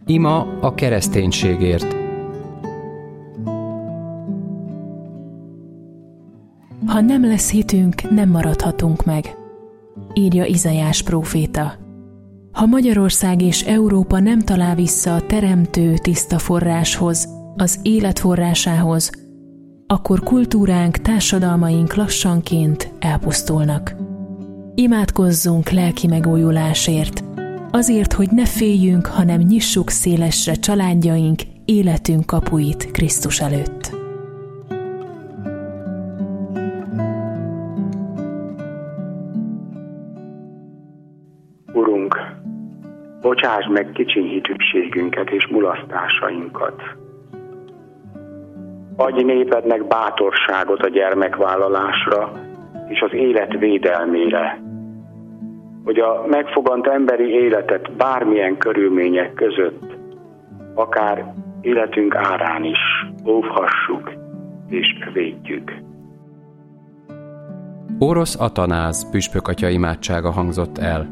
Ima a kereszténységért. Ha nem lesz hitünk, nem maradhatunk meg, írja Izaiás próféta. Ha Magyarország és Európa nem talál vissza a teremtő tiszta forráshoz, az élet forrásához, akkor kultúránk, társadalmaink lassanként elpusztulnak. Imádkozzunk lelki megújulásért, azért, hogy ne féljünk, hanem nyissuk szélesre családjaink, életünk kapuit Krisztus előtt. Urunk, bocsásd meg kicsiny hitűségünket és mulasztásainkat. Adj népednek bátorságot a gyermekvállalásra és az élet védelmére, hogy a megfogant emberi életet bármilyen körülmények között, akár életünk árán is óvhassuk és védjük. Orosz Atanáz püspökatya imádsága hangzott el.